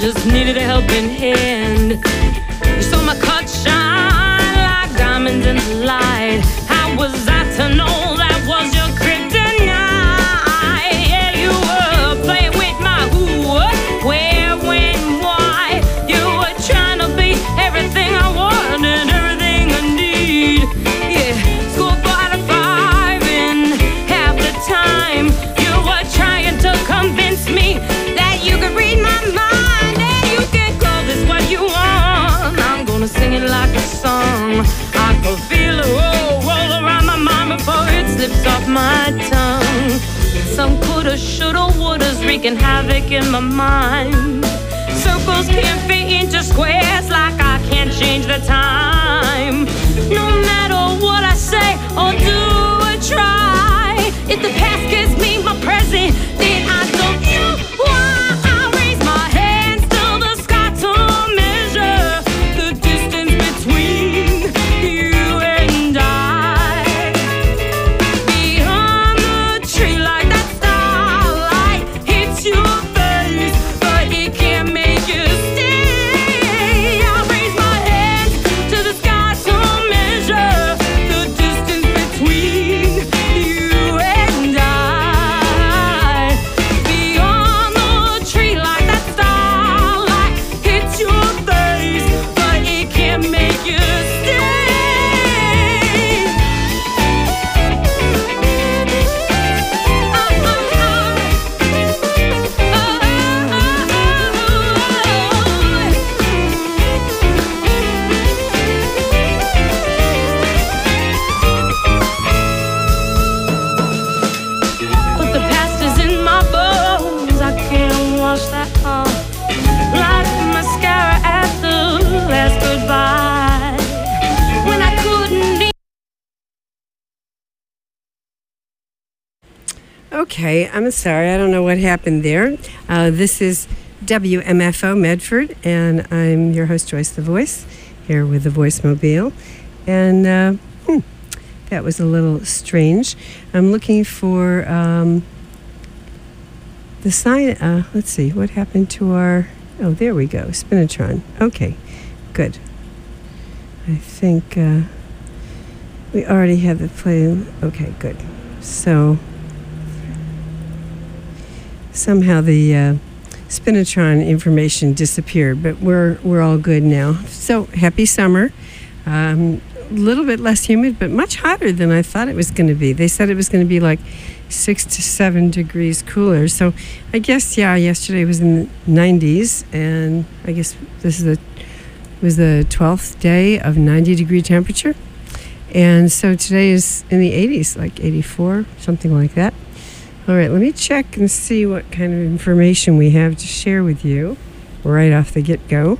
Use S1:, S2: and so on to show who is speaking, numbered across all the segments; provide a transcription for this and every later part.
S1: just needed a helping hand. You saw my cut shine like diamonds in the light. How was I to know that was your kryptonite? Yeah, you were playing with my who, what, where, when, why. You were trying to be everything I want and everything I need. Yeah, school by the 5 and half the time you were trying to convince me that you could read my mind and you can call this what you want. I'm gonna sing it like a song. I can feel it roll around my mind before it slips off my tongue. Some coulda, shoulda, wouldas wreaking havoc in my mind. Circles can't fit into squares like I can't change the time. No matter what I say or do or try, if the past gives me my present, then I don't know why. I raise my hands to the sky to measure the distance between you and I. Beyond the tree like that starlight hits your face, but it can't make you stay. I raise my hands to the sky to measure the distance between you and I. Beyond the tree like that starlight hits your face, but it can't make you stay. But the past is in my bones, I can't wash that off like mascara at the last goodbye. When I couldn't.
S2: Okay, I'm sorry. I don't know what happened there. This is WMFO Medford, and I'm your host, Joyce the Voice, here with the Voicemobile. And that was a little strange. I'm looking for the sign. Let's see, what happened to our... Oh, there we go, Spinatron. Okay, good. I think we already had the play. Okay, good. So... somehow the Spinatron information disappeared, but we're all good now. So happy summer. A little bit less humid, but much hotter than I thought it was going to be. They said it was going to be like 6 to 7 degrees cooler. So I guess, yeah, yesterday was in the 90s, and I guess this is was the 12th day of 90-degree temperature. And so today is in the 80s, like 84, something like that. All right, let me check and see what kind of information we have to share with you right off the get-go.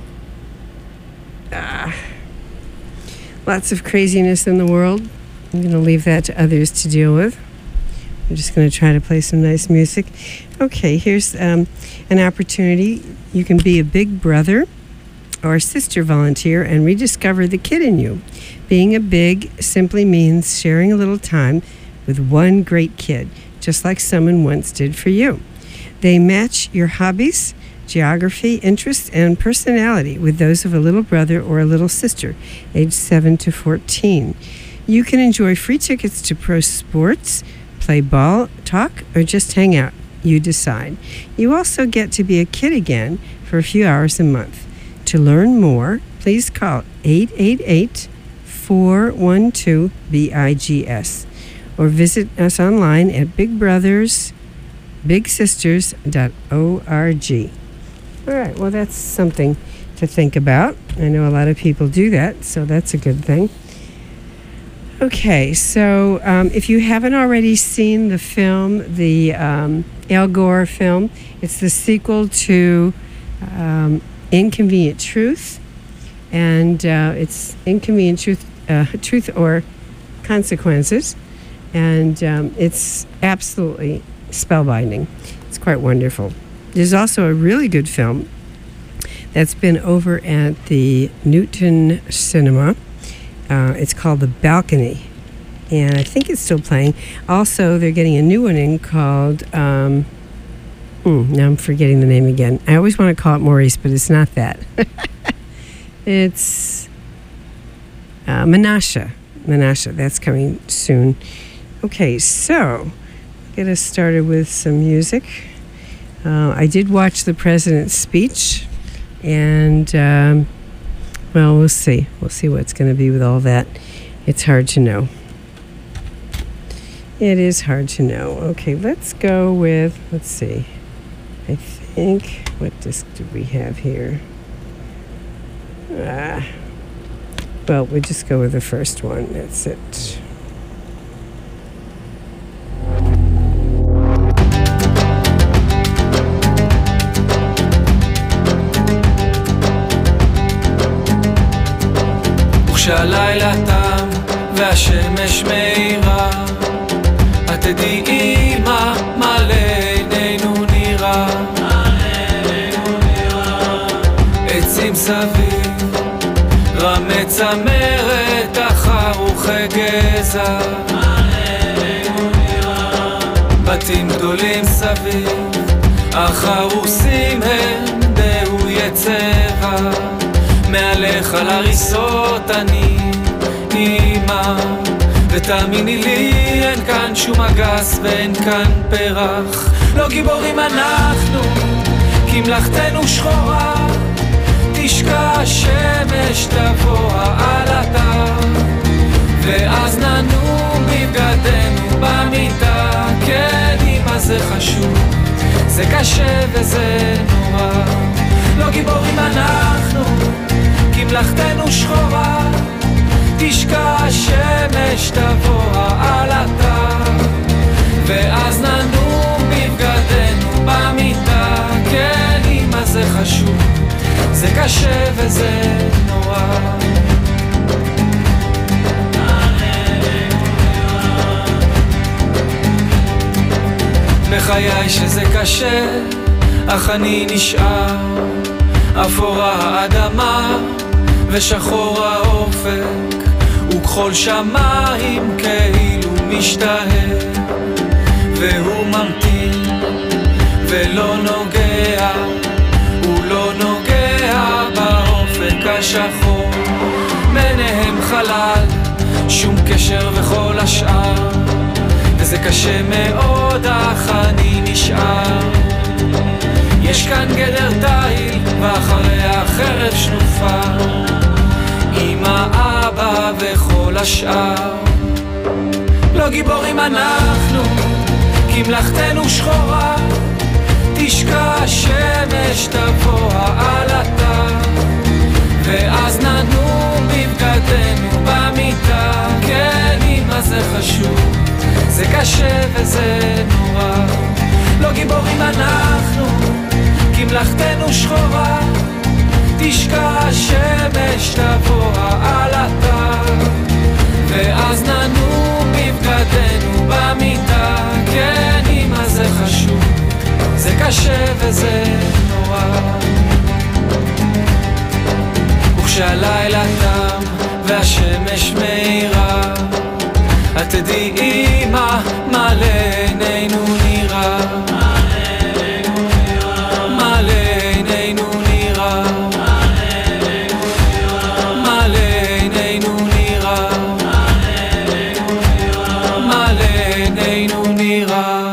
S2: Lots of craziness in the world. I'm going to leave that to others to deal with. I'm just going to try to play some nice music. Okay, here's an opportunity. You can be a big brother or sister volunteer and rediscover the kid in you. Being a big simply means sharing a little time with one great kid, just like someone once did for you. They match your hobbies, geography, interests, and personality with those of a little brother or a little sister, aged 7 to 14. You can enjoy free tickets to pro sports, play ball, talk, or just hang out. You decide. You also get to be a kid again for a few hours a month. To learn more, please call 888-412-BIGS or visit us online at bigbrothersbigsisters.org. All right, well, that's something to think about. I know a lot of people do that, so that's a good thing. Okay, so if you haven't already seen the film, the Al Gore film, it's the sequel to Inconvenient Truth, and it's Inconvenient Truth or Consequences, and it's absolutely spellbinding. It's quite wonderful. There's also a really good film that's been over at the Newton Cinema. It's called The Balcony, and I think it's still playing. Also, they're getting a new one in called Now I'm forgetting the name again. I always want to call it Maurice, but it's not that. It's Menashe. Menashe, that's coming soon. Okay, so get us started with some music. I did watch the president's speech, and, well, we'll see. We'll see what's going to be with all that. It's hard to know. It is hard to know. Okay, let's go with, let's see. I think, what disc do we have here? Well, we'll just go with the first one. That's it.
S3: וכשהלילה תם והשמש מאירה, את תדעי מה לעינינו נראה. עצים סביב, רמי צמרת, החרוכי גזע. בתים גדולים סביב, החרוסים הם דהויי צבע. מעליך על הריסות אני אימא, ותאמיני לי אין כאן שום אגס ואין כאן פרח. לא גיבורים אנחנו, כי מלאכתנו שחורה, תשקע השמש תבוא העלתה, ואז ננום בבגדנו במיטה. כן אמא זה חשוב, זה קשה וזה נורא. לא גיבורים אנחנו, כי מלאכתנו שחורה, תשקע השמש תבוא העלתה, ואז ננום בבגדנו במיטה. כן אמא זה חשוב, זה קשה וזה נורא. בחיי שזה קשה, אך אני נשאר. אפורה האדמה ושחור האופק, וכחול שמיים כאילו משתהה, והוא ממתין ולא נוגע, הוא לא נוגע באופק השחור. ביניהם חלל, שום קשר וכל השאר, וזה קשה מאוד אך אני נשאר. יש כאן גדר תיל ואחריה חרב שנופה, אמא, אבא וכל השאר. לא גיבורים אנחנו, כי מלאכתנו שחורה, תשקע השמש תבוא העלתה, ואז ננום בבגדנו במיטה. כן אמא זה חשוב, זה קשה וזה נורא. לא גיבורים אנחנו, כי מלאכתנו שחורה, תשקע השמש תבוא העלתה, ואז ננום בבגדנו במיטה. כן אמא זה חשוב, זה קשה וזה נורא. וכשהלילה תם והשמש מאירה, את תדעי מה לעינינו נראה. מה לעינינו נראה, מה לעינינו נראה, מה לעינינו נראה.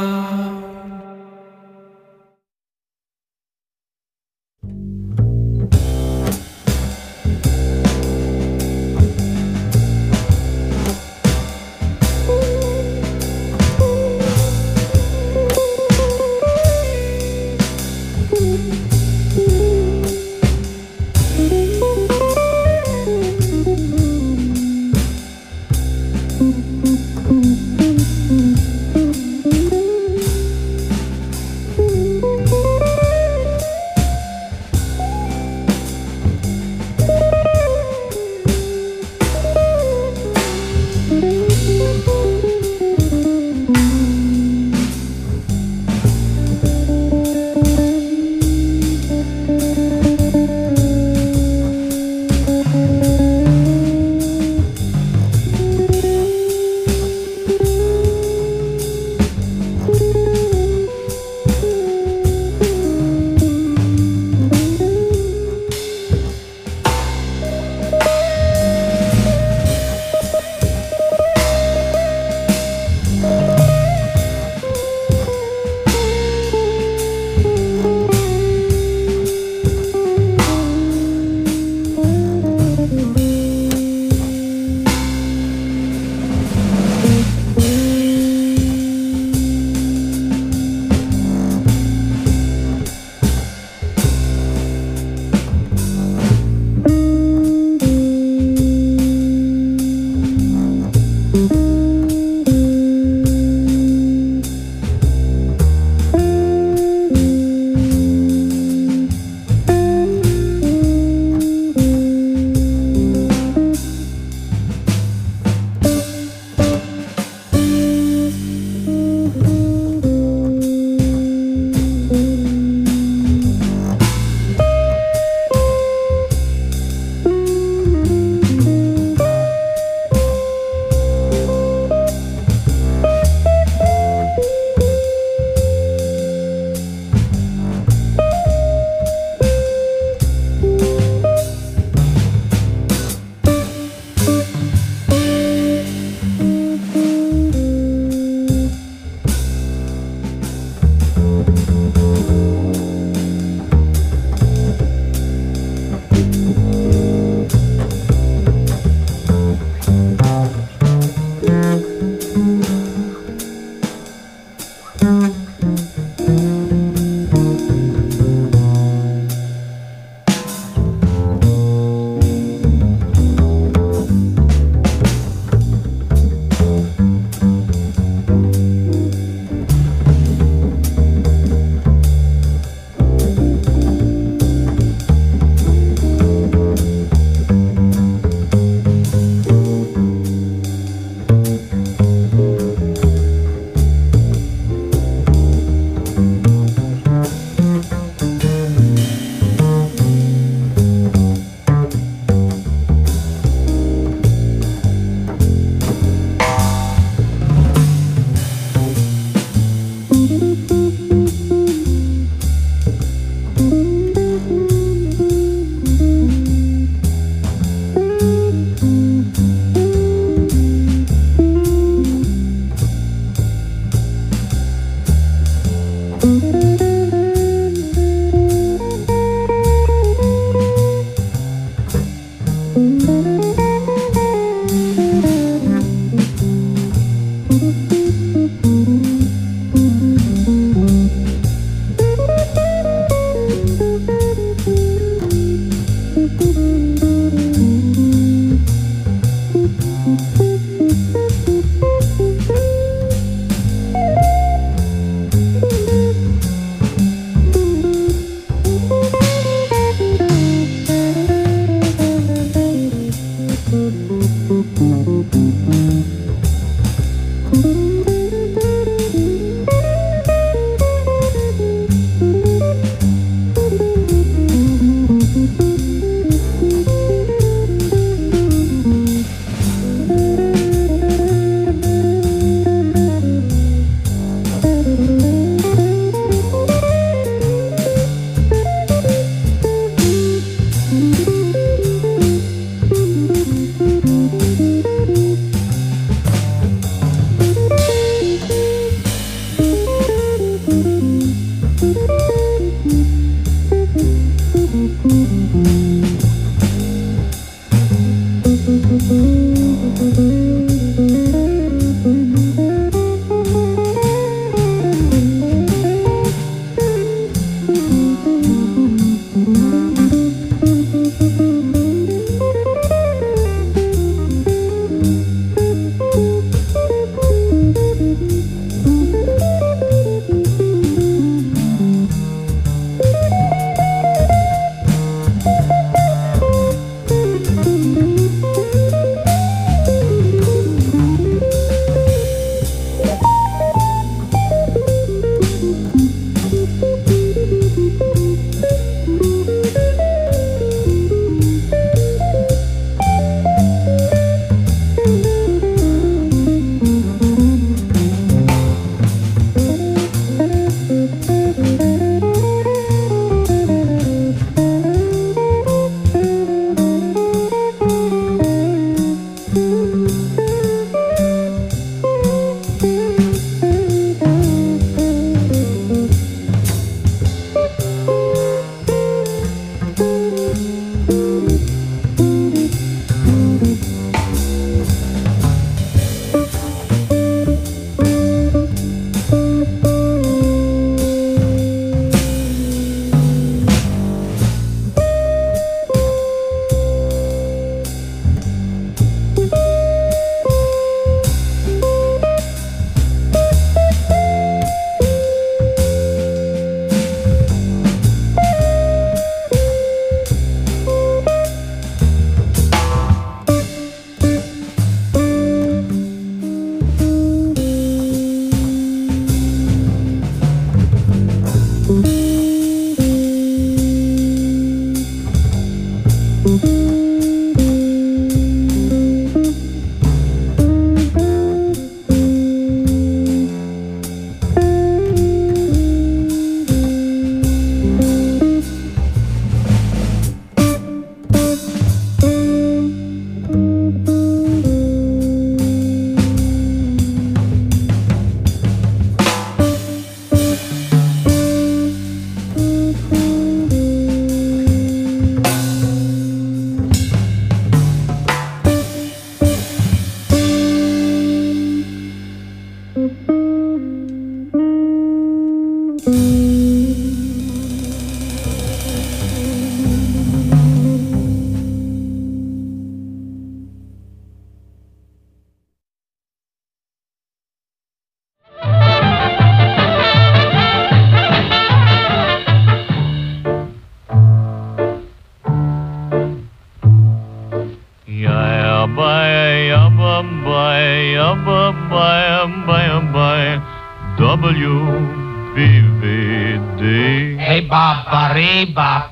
S4: WBVD.
S5: Hey, Baba, Reba.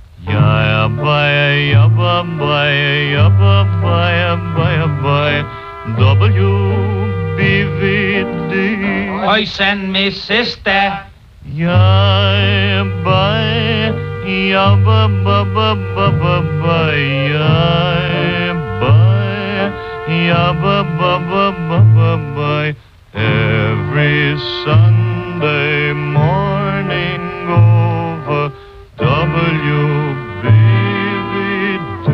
S4: Yeah, bye, WBVD.
S5: I send me sister.
S4: Yeah, bye, yeah, bye. Every Sunday morning over WBVD.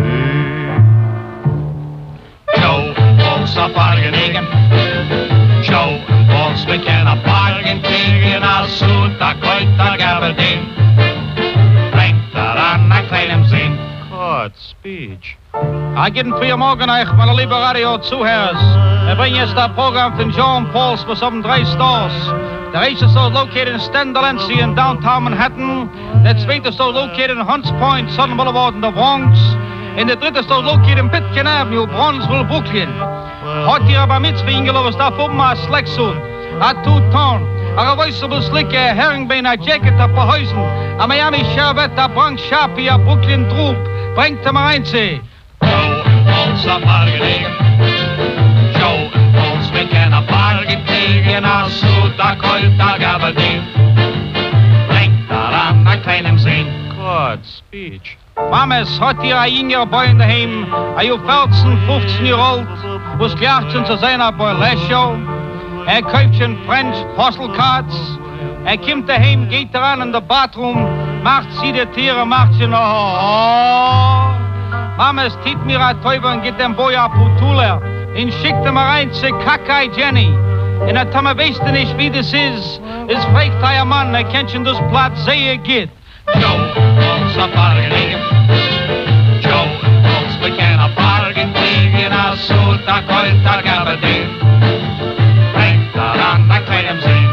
S5: Joe and Paul's a bargaining. Joe and Paul's making a bargain king in a suit, a coat, a gabardine. Brengt daar aan, a kleinem zin.
S4: Kort speech.
S6: Guten Frühmorgen euch, meine liebe Radio-Zuhörers. Wir bringen jetzt das Programm von Joe and Paul's for some 3 stores. The race is located in Stendalency in downtown Manhattan. The zweite is located in Hunts Point, Southern Boulevard in the Bronx. And the dritte is located in Pitkin Avenue, Bronzeville, Brooklyn. Heute hier aber mit Zwingelo was da oben a Slacksuit, a two-tone, a reversible slick, a herringbein, a jacket, a Verhäusen, a Miami Sherbet, a Bronx Sharpie, a Brooklyn Troop. Bringt er mal rein, sie.
S5: Joe and Paul's a bargaining. Joe and Paul's making a bargain king in a suit, a coat, a gabardine. Brengt daar aan, a kleinem zin.
S4: Kort speech.
S6: Mames hat hier ein jünger Boy in daheim, a ju 14, 15 Jahre alt, was gelacht sind zu seiner Burlesque-Show. Kauft schon French Postal Cards. Kommt daheim, geht daran in der Bathroom, Macht sie die Tiere, macht sie noch. Oh. Mama, es tiet mir a Teufel und gibt dem Boy a Putuler. Und schickt ihm rein zu Kakai Jenny. Und er Tama weißt du nicht, wie das ist. Es fragt ein Mann, er kennt schon das Platz, sehr geht.
S5: Joe, uns a Bargen. Joe, uns bekennen a Bargen, kriegen a Sud, a Gold, a Gaberdin. Bringt daran, a kleinem Sinn.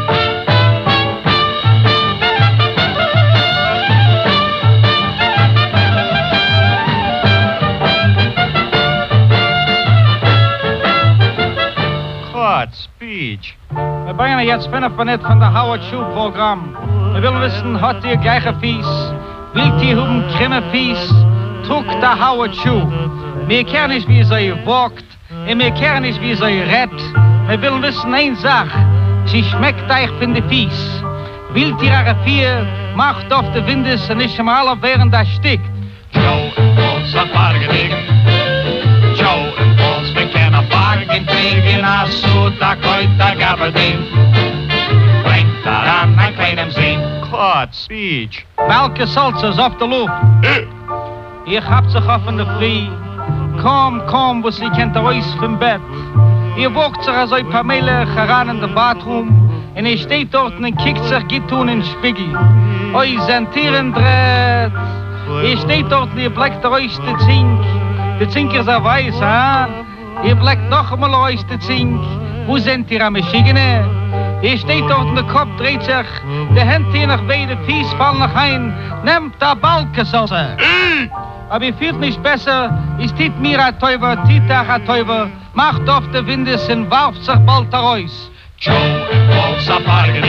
S4: Speech.
S6: Wir bringen jetzt 5 Minuten von der Howard Shoe Programm. Wir wollen wissen, hat ihr gleiche Fies? Wilt ihr haben Krimme Fies? Trug der Howard Shoe. Wir kennen nicht, wie sie walkt. Und wir kennen nicht, wie sie rett. Wir wollen wissen, eine Sache. Sie schmeckt euch von den Fies. Wilt ihr eure Vier? Macht auf die Windes und nicht im Aller während das stickt.
S5: Joe, uns a Bargen. Joe, uns bekennen a Bargen, kriegen a Sud, a Gold, a Gaberdin. Bringt daran ein kleinem Sinn.
S4: Caught speech.
S6: Welke Salzers auf der Luft? Ich hab sich auf in der Früh. Komm, wo sie kennt raus vom Bett. Ihr wogt sich also ein paar Meile heran in der Bathroom. Und ihr steht dort und kickt sich Gittun in den Spiegel. Oi, sind Tieren dreht. Ihr steht dort und ihr blickt raus die Zink. Die Zink ist ja weiß, ha? Ihr blickt noch einmal raus die Zink. Wo sind ihr am Schiegene? Ihr steht dort und der Kopf dreht sich. Die Hände hier nach beide Fies fallen nach ein. Nehmt der Balkensalze. Aber ihr fühlt nicht besser. Es tut mir ein Teufel, tut euch ein Teufel. Macht auf die Windes und warft sich bald raus.
S5: Joe, uns a Bargen.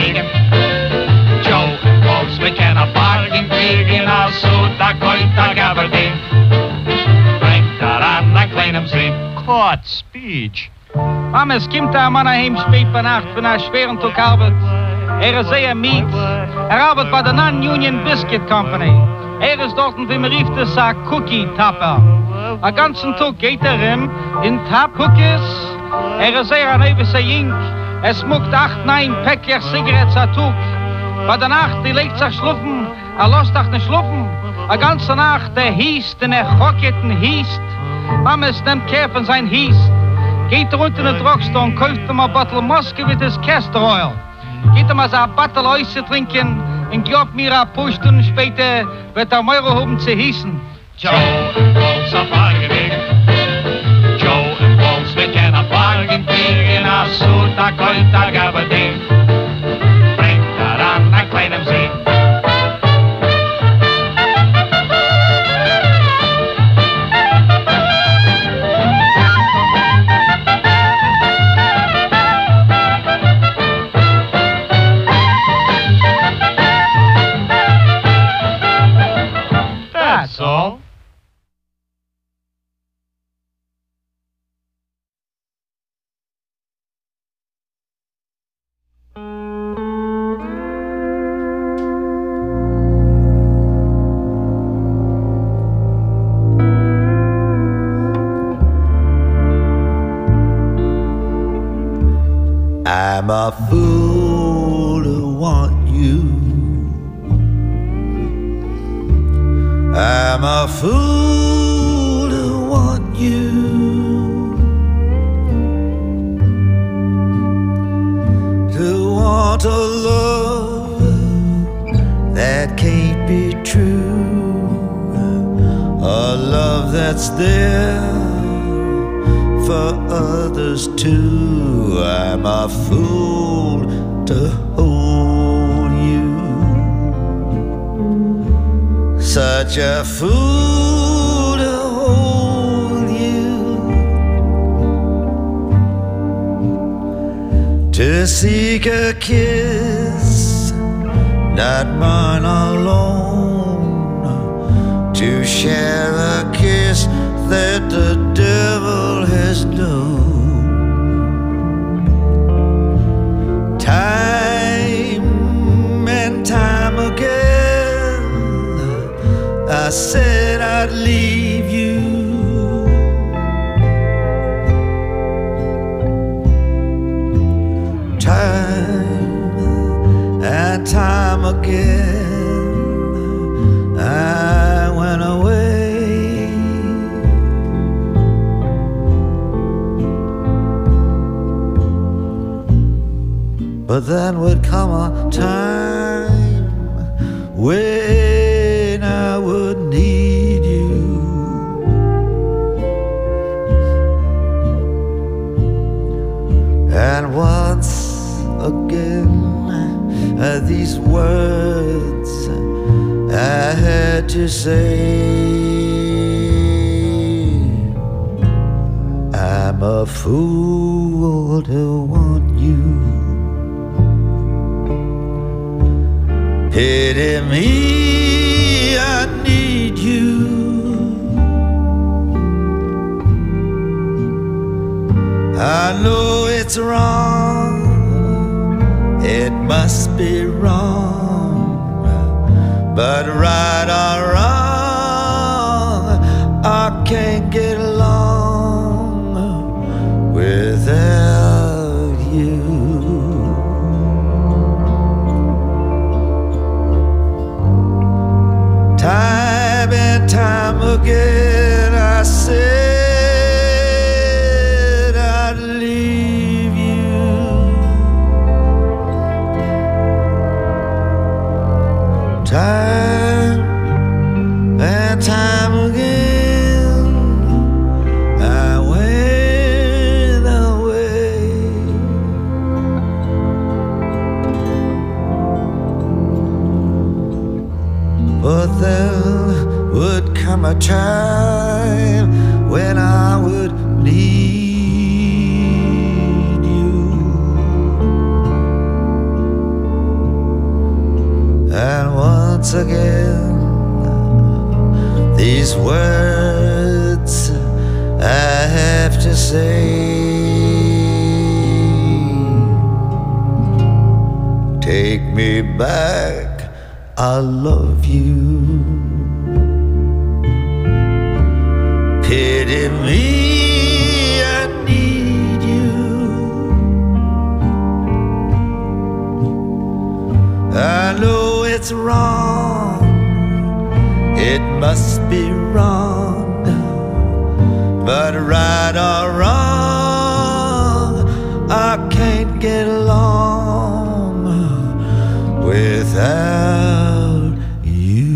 S5: Joe, uns bekennen a Bargen, kriegen a Sud, a Gold, a Gaberdin. Bringt daran ein kleinem Sinn.
S4: Caught speech.
S6: Mama, es kommt ein Mann heim spät bei Nacht von einer schweren Tag Arbeit. Ist sehr miet. Arbeitet bei der Non-Union Biscuit Company. Ist dort, wie man rief das, ein Cookie-Tapper. Den ganzen Tag geht in Tap-Cookies. Ist sehr ein ewiger Jink. Smuckt 8, 9 Päckchen Zigaretten am Tag. Bei der Nacht, die legt sich schlufen. Lässt sich nicht schlufen. Die ganze Nacht, der hiest und hocket und hiest. Mama, es nimmt Kehr von sein hiest. Geht runter in den Drugstore und kauft ihm ein Bottle Moskowitz Castor Oil. Geht ihm also ein Bottle Eis zu trinken und glaubt mir, ein paar Stunden später wird er Meure haben zu hießen.
S5: Joe, uns a Bargen. Joe, uns bekennen a Bargen, kriegen a Sud, a Gold, a Gaberdin. Bringt daran ein kleinem Sinn.
S4: That's all.
S7: I'm a fool to want you. I'm a fool to want you. To want a love that can't be true. A love that's there for others too. I'm a fool to hold you. Such a fool to hold you. To seek a kiss, not mine alone. To share a kiss that the devil has known. Time and time again I said I'd leave you. Time and time again But then would come a time when I would need you. And once again, these words I had to say. I'm a fool to want you. Pity me, I need you. I know it's wrong, it must be wrong, but right or wrong, I can't get along without you. Time and time again I said I'd leave you. Time and time again I went away. But there would come a time when I would need you. And once again, these words I have to say. Take me back, I love you. Pity me, I need you. I know it's wrong, it must be wrong, but right or wrong, I can't get along without you.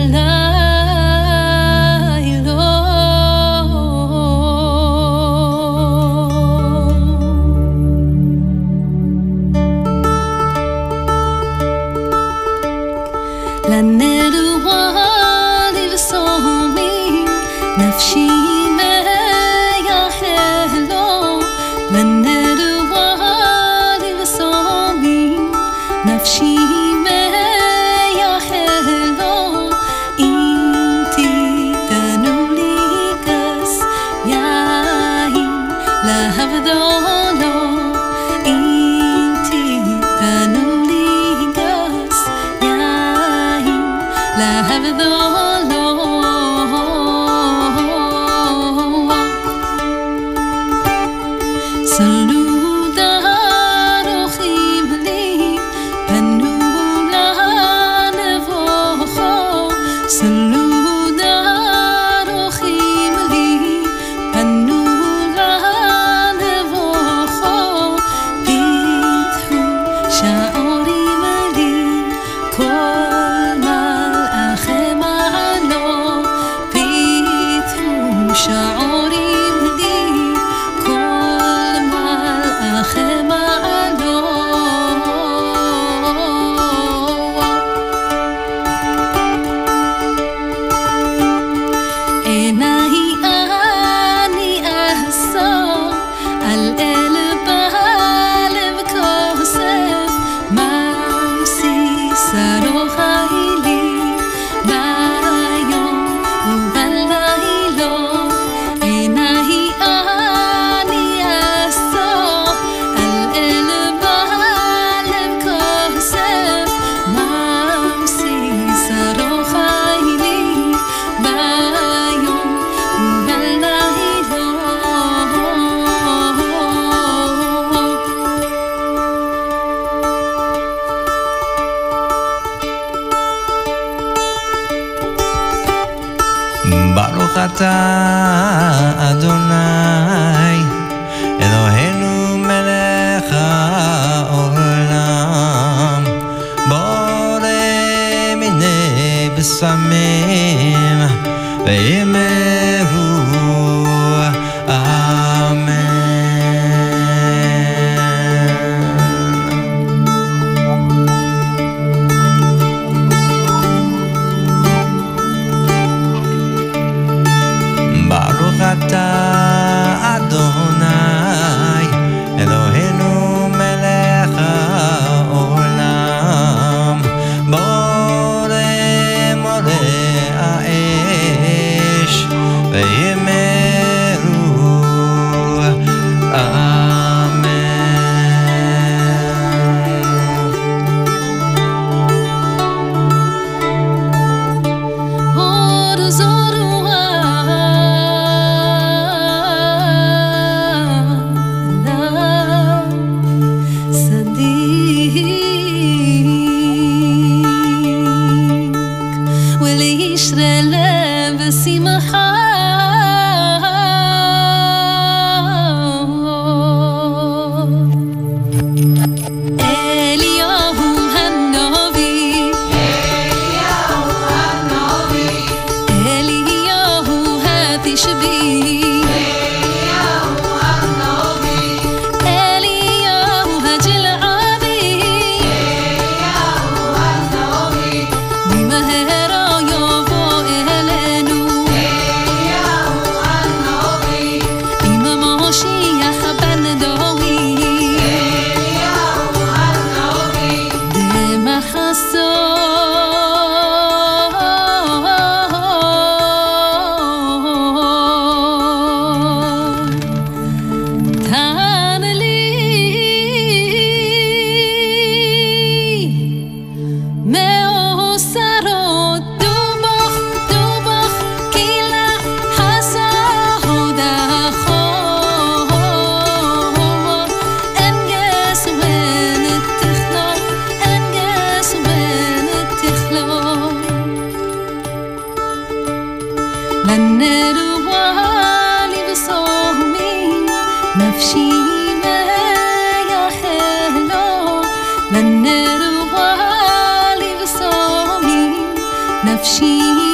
S8: נפשי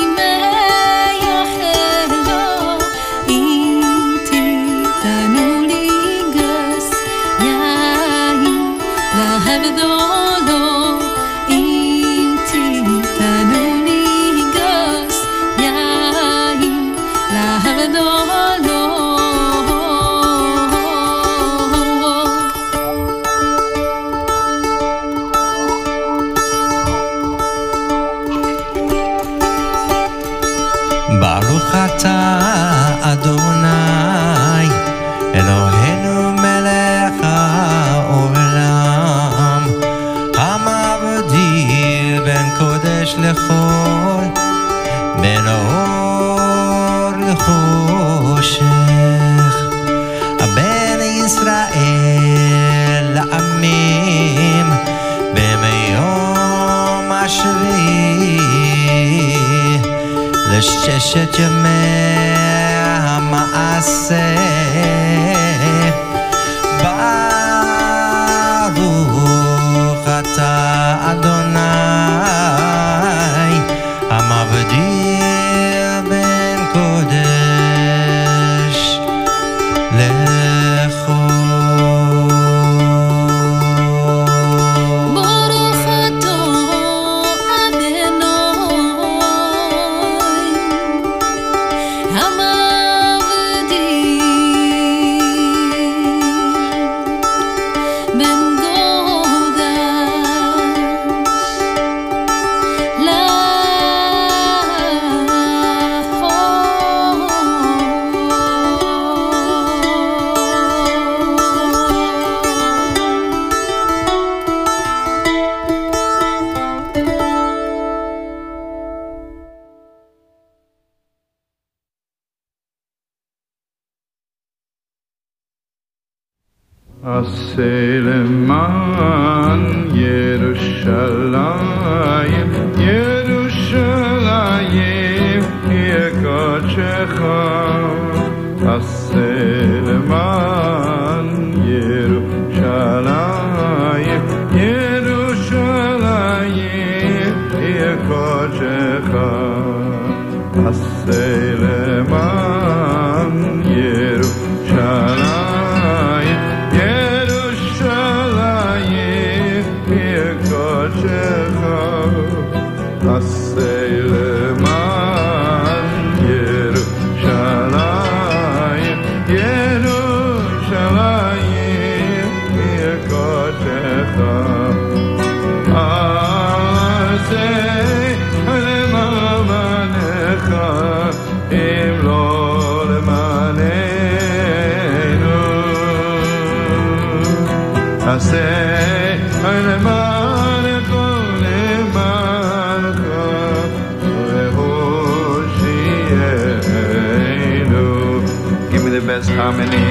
S7: Baruch atah Adonai Eloheinu melech haolam Hamavdil ben kodesh lechol Ben or lechoshech Ben Yisrael la'amim B'meyom ashvi לששת ימי המעשה ברוך אתה אדוני המבדיל בין קודש לחול
S8: ברוך אתה
S9: למען ירושלים, ירושלים, עיר קודשך. עשה למען ירושלים, ירושלים, עיר קודשך. עשה למען ירושלים give me the best harmony.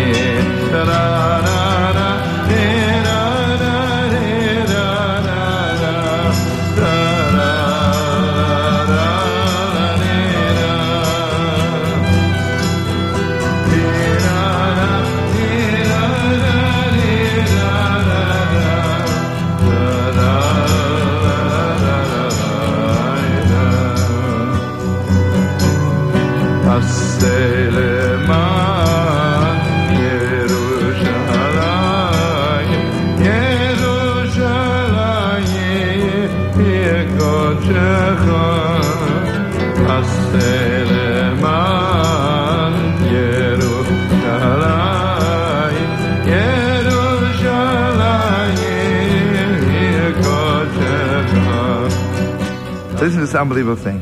S9: Listen to this unbelievable thing.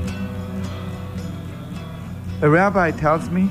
S9: A rabbi tells me,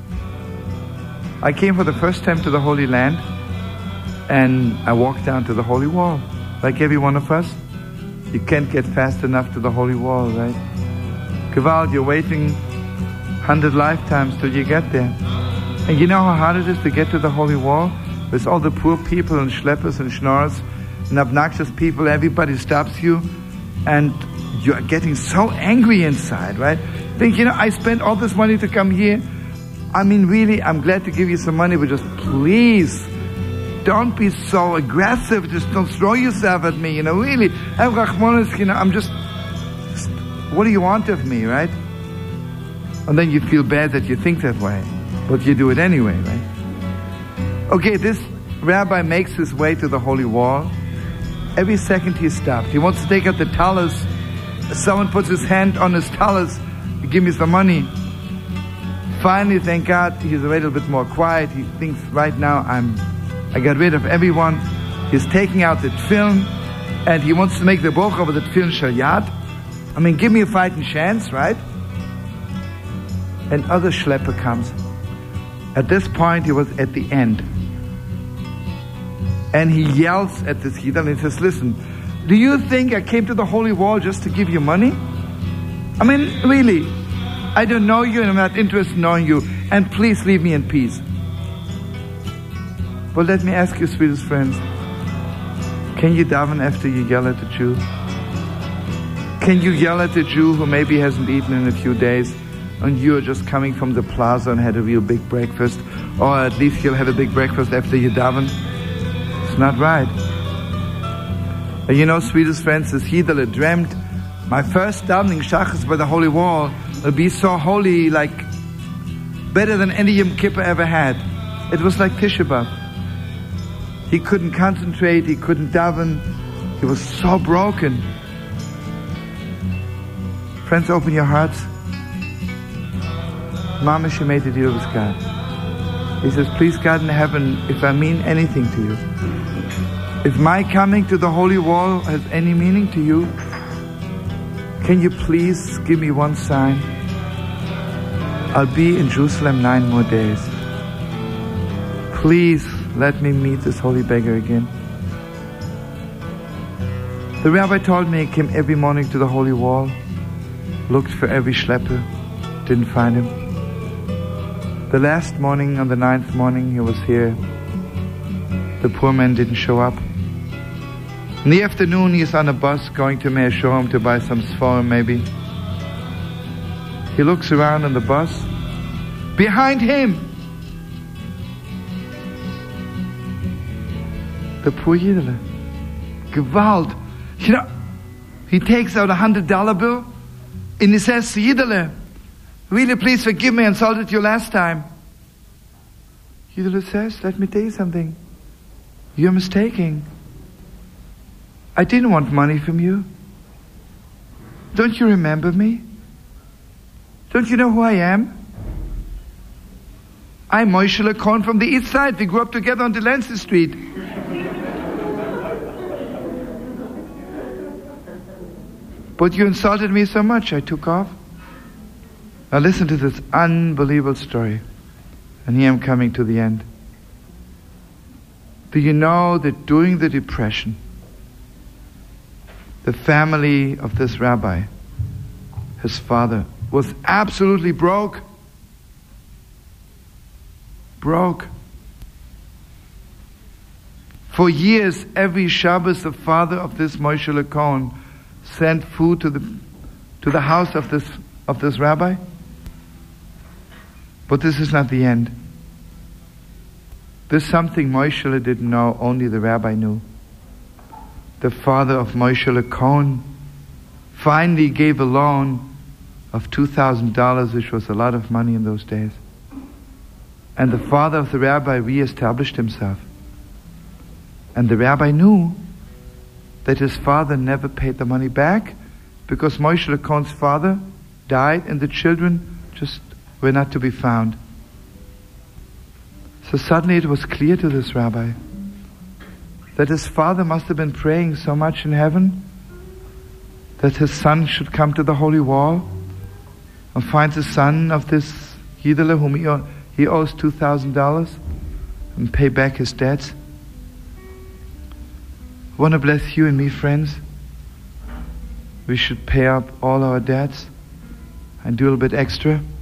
S9: I came for the first time to the Holy Land, and I walked down to the Holy Wall. Like every one of us, you can't get fast enough to the Holy Wall, right? Gewalt, you're waiting 100 lifetimes till you get there. And you know how hard it is to get to the Holy Wall? With all the poor people and schleppers and schnorrers and obnoxious people, everybody stops you, and you're getting so angry inside, right? Think, I spent all this money to come here. I mean, really, I'm glad to give you some money, but just please, don't be so aggressive. Just don't throw yourself at me, really. I'm just, what do you want of me, right? And then you feel bad that you think that way, but you do it anyway, right? Okay, this rabbi makes his way to the Holy Wall. Every second he stopped. He wants to take out the talus. Someone puts his hand on his talus. Give me some money. Finally, thank God, he's a little bit more quiet. He thinks, right now, I got rid of everyone. He's taking out the tefillin, and he wants to make the bracha of the tefillin shel yad. I mean, give me a fighting chance, right? other schlepper comes. At this point, he was at the end. And he yells at this Yidel and he says, listen, do you think I came to the Holy Wall just to give you money? I mean, really, I don't know you and I'm not interested in knowing you. And please leave me in peace. But let me ask you, sweetest friends, can you daven after you yell at the Jew? Can you yell at the Jew who maybe hasn't eaten in a few days and you're just coming from the plaza and had a real big breakfast? Or at least you'll have a big breakfast after you daven? It's not right. And you know, sweetest friends, this Yidel dreamt, my first davening Shachas by the Holy Wall will be so holy, like better than any Yom Kippur ever had. It was like Tisha B'Av. He couldn't concentrate, he couldn't daven, he was so broken. Friends, open your hearts. Mama, she made a deal with God. He says, please God in heaven, if I mean anything to you, if my coming to the Holy Wall has any meaning to you, can you please give me one sign? I'll be in Jerusalem 9 more days. Please let me meet this holy beggar again. The rabbi told me he came every morning to the Holy Wall, looked for every schlepper, didn't find him. The last morning, on the 9th morning, he was here. The poor man didn't show up. In the afternoon, he's on a bus going to Meir Shorim to buy some sforim maybe. He looks around on the bus. Behind him, the poor Yidel. Gewalt. You know, he takes out $100 bill and he says, Yidel, really please forgive me, I insulted you last time. Yidel says, let me tell you something. You're mistaken. I didn't want money from you. Don't you remember me? Don't you know who I am? I'm Moshe LeCohen from the East Side. We grew up together on Delancey Street. But you insulted me so much, I took off. Now listen to this unbelievable story. And here I'm coming to the end. Do you know that during the Depression, the family of this rabbi, his father, was absolutely broke? Broke. For years, every Shabbos, the father of this Moshe LeCohen sent food to the house of this rabbi. But this is not the end. There's something Moshe didn't know, only the rabbi knew. The father of Moshe LeCohen finally gave a loan of $2,000, which was a lot of money in those days. And the father of the rabbi re-established himself. And the rabbi knew that his father never paid the money back because Moshe LeCohen's father died and the children just were not to be found. So suddenly it was clear to this rabbi that his father must have been praying so much in heaven that his son should come to the Holy Wall and find the son of this Yidel whom he owes $2,000 and pay back his debts. I want to bless you and me, friends. We should pay up all our debts and do a little bit extra.